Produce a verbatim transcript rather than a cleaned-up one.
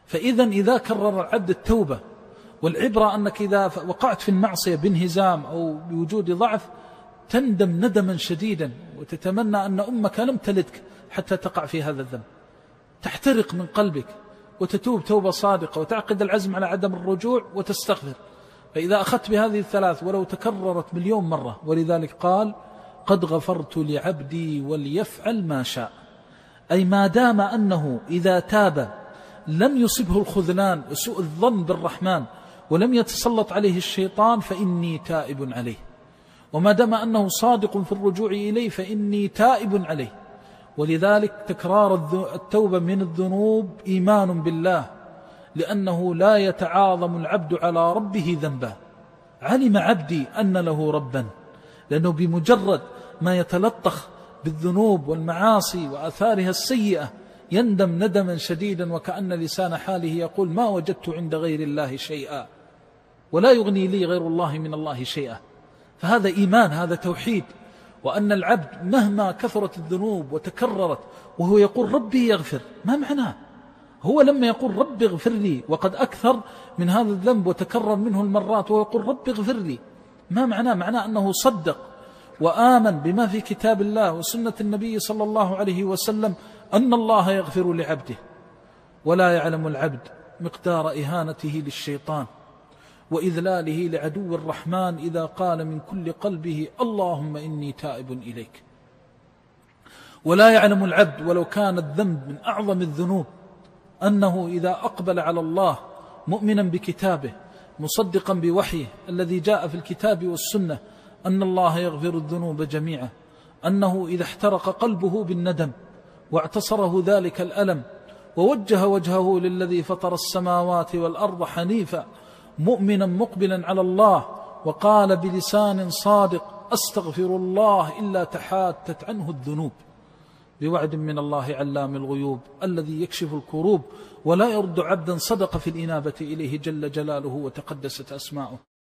فإذا إذا كرر العبد التوبة، والعبرة أنك إذا وقعت في المعصية بانهزام أو بوجود ضعف تندم ندما شديدا وتتمنى أن أمك لم تلدك حتى تقع في هذا الذنب، تحترق من قلبك وتتوب توبة صادقة وتعقد العزم على عدم الرجوع وتستغفر. فإذا أخذت بهذه الثلاث ولو تكررت مليون مرة، ولذلك قال قد غفرت لعبدي وليفعل ما شاء، أي ما دام أنه إذا تاب لم يصبه الخذلان وسوء الظن بالرحمن ولم يتسلط عليه الشيطان فإني تائب عليه، وما دام أنه صادق في الرجوع إليه فإني تائب عليه. ولذلك تكرار التوبة من الذنوب إيمان بالله، لأنه لا يتعاظم العبد على ربه ذنبا. علم عبدي أن له ربا، لأنه بمجرد ما يتلطخ بالذنوب والمعاصي وآثارها السيئة يندم ندما شديدا، وكأن لسان حاله يقول ما وجدت عند غير الله شيئا ولا يغني لي غير الله من الله شيئا. فهذا إيمان، هذا توحيد، وأن العبد مهما كثرت الذنوب وتكررت وهو يقول ربي يغفر، ما معناه؟ هو لما يقول ربي اغفر لي وقد أكثر من هذا الذنب وتكرر منه المرات وهو يقول ربي اغفر لي، ما معناه؟ معناه أنه صدق وآمن بما في كتاب الله وسنة النبي صلى الله عليه وسلم أن الله يغفر لعبده. ولا يعلم العبد مقدار إهانته للشيطان وإذلاله لعدو الرحمن إذا قال من كل قلبه اللهم إني تائب إليك. ولا يعلم العبد ولو كان الذنب من أعظم الذنوب أنه إذا أقبل على الله مؤمنا بكتابه مصدقا بوحيه الذي جاء في الكتاب والسنة أن الله يغفر الذنوب جميعا، أنه إذا احترق قلبه بالندم واعتصره ذلك الألم ووجه وجهه للذي فطر السماوات والأرض حنيفا مؤمنا مقبلا على الله وقال بلسان صادق أستغفر الله إلا تحاتت عنه الذنوب، بوعد من الله علام الغيوب الذي يكشف الكروب ولا يرد عبدا صدق في الإنابة إليه جل جلاله وتقدست أسماؤه.